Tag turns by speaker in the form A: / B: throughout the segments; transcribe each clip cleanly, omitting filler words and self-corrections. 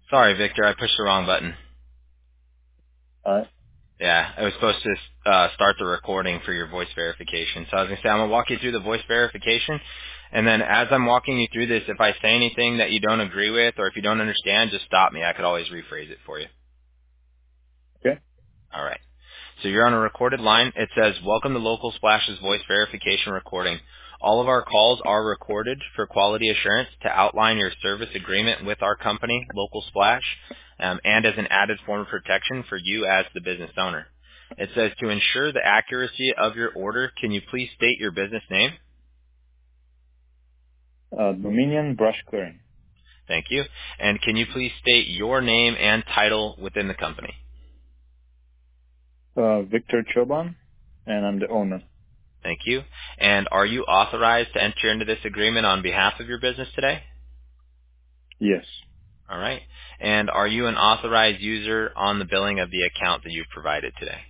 A: Sorry, Victor, I pushed the wrong button.
B: Alright.
A: Yeah, I was supposed to start the recording for your voice verification. So I was going to say, I'm going to walk you through the voice verification, and then as I'm walking you through this, if I say anything that you don't agree with or if you don't understand, just stop me. I could always rephrase it for you.
B: Okay.
A: All right. So you're on a recorded line. It says, welcome to Local Splash's voice verification recording. All of our calls are recorded for quality assurance to outline your service agreement with our company, Local Splash, and as an added form of protection for you as the business owner. It says, to ensure the accuracy of your order, can you please state your business name?
B: Dominion Brush Clearing.
A: Thank you. And can you please state your name and title within the company?
B: Victor Choban, and I'm the owner.
A: Thank you. And are you authorized to enter into this agreement on behalf of your business today?
B: Yes.
A: All right. And are you an authorized user on the billing of the account that you've provided today?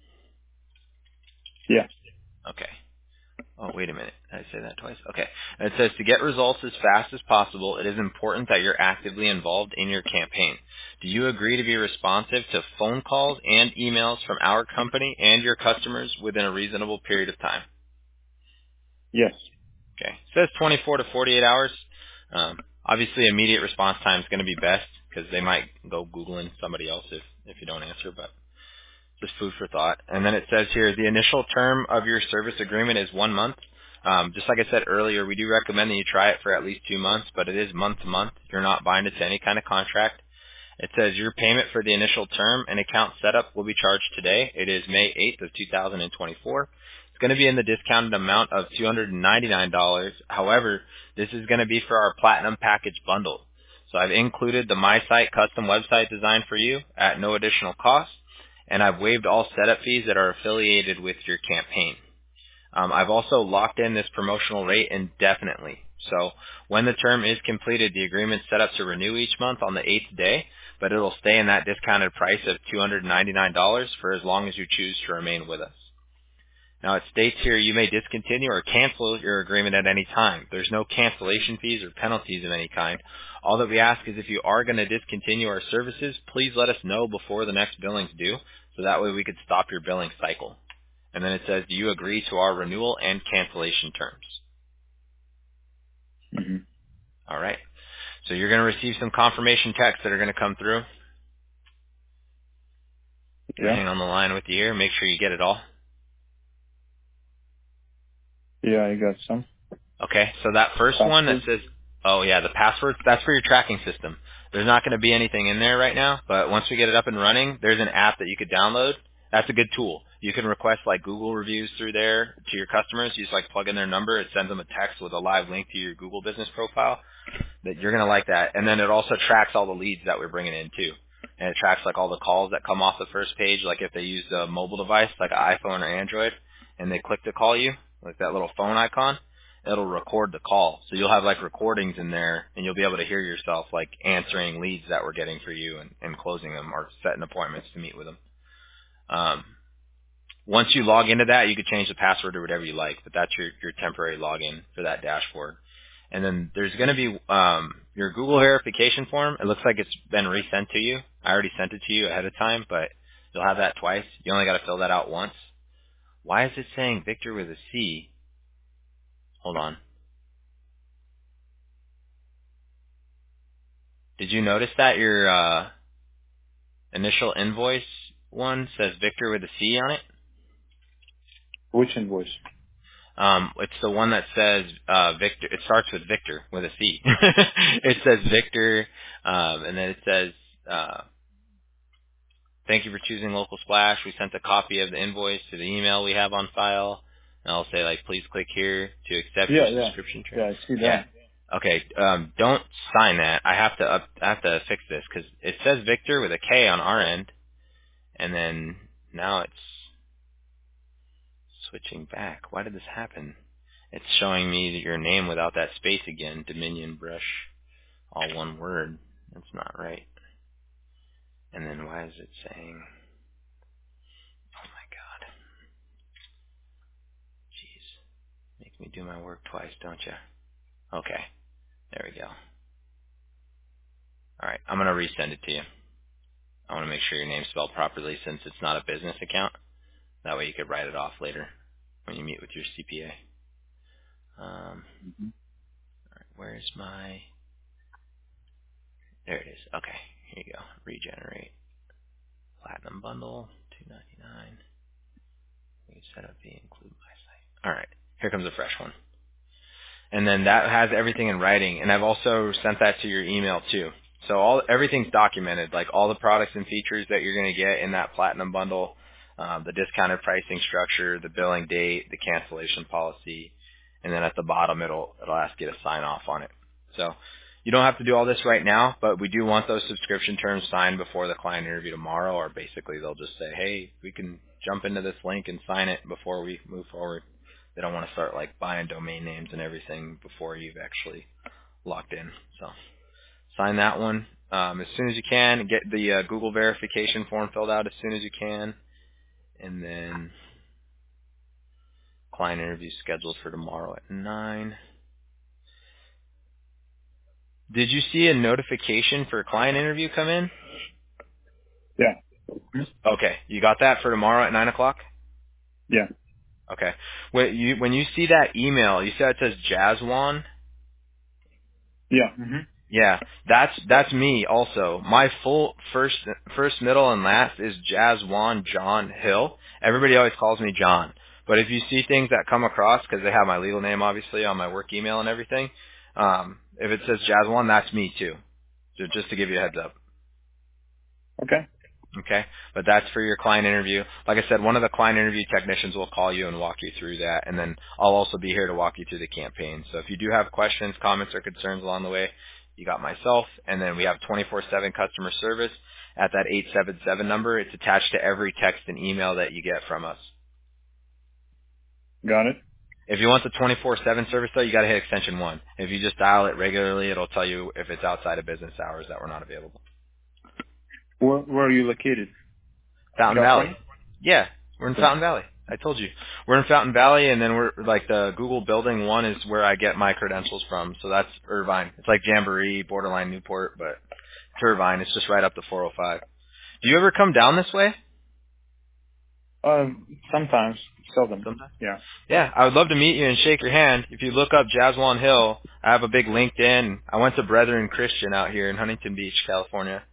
B: Yeah.
A: Okay. Oh, wait a minute. Did I say that twice? Okay. And it says to get results as fast as possible, it is important that you're actively involved in your campaign. Do you agree to be responsive to phone calls and emails from our company and your customers within a reasonable period of time?
B: Yes.
A: Okay. It says 24 to 48 hours. Obviously, immediate response time is going to be best because they might go Googling somebody else if you don't answer, but just food for thought. And then it says here, the initial term of your service agreement is 1 month. Just like I said earlier, we do recommend that you try it for at least 2 months, but it is month to month. You're not binded to any kind of contract. It says your payment for the initial term and account setup will be charged today. It is May 8th of 2024. It's going to be in the discounted amount of $299. However, this is going to be for our Platinum Package bundle. So I've included the MySite custom website design for you at no additional cost, and I've waived all setup fees that are affiliated with your campaign. I've also locked in this promotional rate indefinitely. So when the term is completed, the agreement's set up to renew each month on the 8th day, but it'll stay in that discounted price of $299 for as long as you choose to remain with us. Now it states here you may discontinue or cancel your agreement at any time. There's no cancellation fees or penalties of any kind. All that we ask is if you are going to discontinue our services, please let us know before the next billing's due, so that way we could stop your billing cycle. And then it says, do you agree to our renewal and cancellation terms?
B: Mm-hmm.
A: All right. So you're going to receive some confirmation texts that are going to come through.
B: Yeah.
A: Hang on the line with you here. Make sure you get it all.
B: Yeah, I got some.
A: Okay. So that first one that
B: Password.
A: says, oh yeah, the password, that's for your tracking system. There's not going to be anything in there right now, but once we get it up and running, there's an app that you could download. That's a good tool. You can request like Google reviews through there to your customers. You just like plug in their number. It sends them a text with a live link to your Google business profile. That you're going to like that. And then it also tracks all the leads that we're bringing in too. And it tracks like all the calls that come off the first page, like if they use a mobile device, like an iPhone or Android, and they click to call you, like that little phone icon, it'll record the call. So you'll have like recordings in there, and you'll be able to hear yourself like answering leads that we're getting for you and closing them or setting appointments to meet with them. Um, once you log into that, you could change the password or whatever you like, but that's your temporary login for that dashboard. And then there's going to be your Google verification form. It looks like it's been resent to you. I already sent it to you ahead of time, but you'll have that twice. You only got to fill that out once. Why is it saying Victor with a C? Hold on. Did you notice that your initial invoice one says Victor with a C on it?
B: Which invoice?
A: It's the one that says Victor. It starts with Victor with a C. It says Victor, and then it says, "Thank you for choosing Local Splash. We sent a copy of the invoice to the email we have on file." And I'll say like, "Please click here to accept your
B: Yeah, yeah.
A: subscription."
B: Yeah, I see
A: Yeah.
B: that.
A: Okay. Don't sign that. I have to fix this because it says Victor with a K on our end, and then now it's switching back. Why did this happen? It's showing me that your name without that space again. Dominion Brush, all one word. That's not right. And then why is it saying? Oh my God. Jeez. Make me do my work twice, don't you? Okay. There we go. All right. I'm going to resend it to you. I want to make sure your name's spelled properly since it's not a business account. That way you could write it off later when you meet with your CPA.
B: Mm-hmm.
A: All right, where's my... There it is. Okay, here you go. Regenerate. Platinum bundle, $299. We can set up the include my site. All right, here comes a fresh one. And then that has everything in writing. And I've also sent that to your email too. So everything's documented, like all the products and features that you're going to get in that platinum bundle, the discounted pricing structure, the billing date, the cancellation policy, and then at the bottom it'll ask you to sign off on it. So you don't have to do all this right now, but we do want those subscription terms signed before the client interview tomorrow, or basically they'll just say, hey, we can jump into this link and sign it before we move forward. They don't want to start like buying domain names and everything before you've actually locked in. So sign that one as soon as you can. Get the Google verification form filled out as soon as you can, and then client interview scheduled for tomorrow at 9. Did you see a notification for a client interview come in?
B: Yeah. Mhm.
A: Okay, you got that for tomorrow at 9 o'clock?
B: Yeah.
A: Okay. When you see that email, you said it says Jazzwan.
B: Yeah. Mm-hmm.
A: Yeah, that's me also. My full first, middle, and last is Jazzwan John Hill. Everybody always calls me John. But if you see things that come across, because they have my legal name obviously on my work email and everything, if it says Jazzwan, that's me too. So just to give you a heads up.
B: Okay.
A: Okay, but that's for your client interview. Like I said, one of the client interview technicians will call you and walk you through that, and then I'll also be here to walk you through the campaign. So if you do have questions, comments, or concerns along the way, you got myself, and then we have 24/7 customer service at that 877 number. It's attached to every text and email that you get from us.
B: Got it.
A: If you want the 24/7 service, though, you got to hit extension 1. If you just dial it regularly, it'll tell you if it's outside of business hours that we're not available.
B: Where are you located?
A: Fountain Valley.
B: California?
A: Yeah, we're in
B: Okay.
A: Fountain Valley. I told you. We're in Fountain Valley, and then we're like the Google building 1 is where I get my credentials from. So that's Irvine. It's like Jamboree, borderline Newport, but it's Irvine. It's just right up the 405. Do you ever come down this way?
B: Sometimes. Seldom.
A: Sometimes.
B: Yeah.
A: Yeah, I would love to meet you and shake your hand. If you look up Jazzwan Hill, I have a big LinkedIn. I went to Brethren Christian out here in Huntington Beach, California.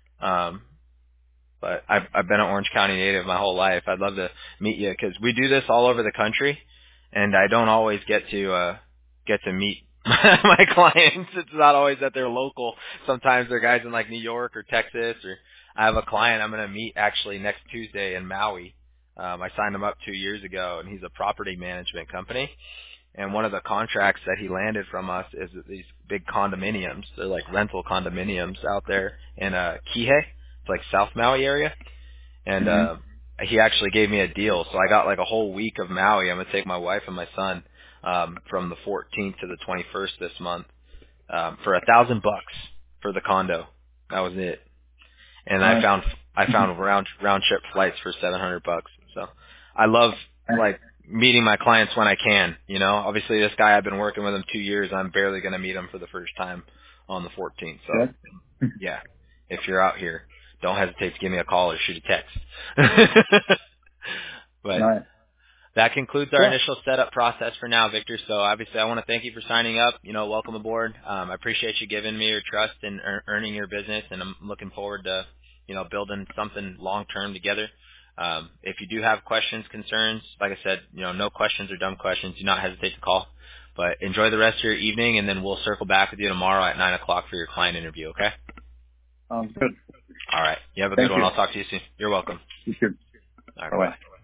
A: But I've been an Orange County native my whole life. I'd love to meet you because we do this all over the country, and I don't always get to meet my clients. It's not always that they're local. Sometimes they're guys in like New York or Texas. Or I have a client I'm going to meet actually next Tuesday in Maui. I signed him up 2 years ago, and he's a property management company. And one of the contracts that he landed from us is these big condominiums. They're like rental condominiums out there in Kihei. It's like South Maui area. And he actually gave me a deal. So I got like a whole week of Maui. I'm going to take my wife and my son from the 14th to the 21st this month for $1,000 for the condo. That was it. And I
B: Nice.
A: found round trip flights for $700. So I love like meeting my clients when I can. You know, obviously this guy I've been working with him 2 years. I'm barely going to meet him for the first time on the 14th. So yeah, if you're out here, don't hesitate to give me a call or shoot a text. But
B: Nice.
A: that concludes our
B: Yeah.
A: initial setup process for now, Victor. So obviously I want to thank you for signing up. You know, welcome aboard. I appreciate you giving me your trust and earning your business, and I'm looking forward to, you know, building something long-term together. If you do have questions, concerns, like I said, you know, no questions or dumb questions. Do not hesitate to call. But enjoy the rest of your evening, and then we'll circle back with you tomorrow at 9 o'clock for your client interview, okay?
B: Sounds good.
A: All right. You have a good
B: Thank
A: one.
B: you.
A: I'll talk to you soon. You're welcome.
B: You too.
A: All right.
B: Bye-bye.
A: Bye-bye.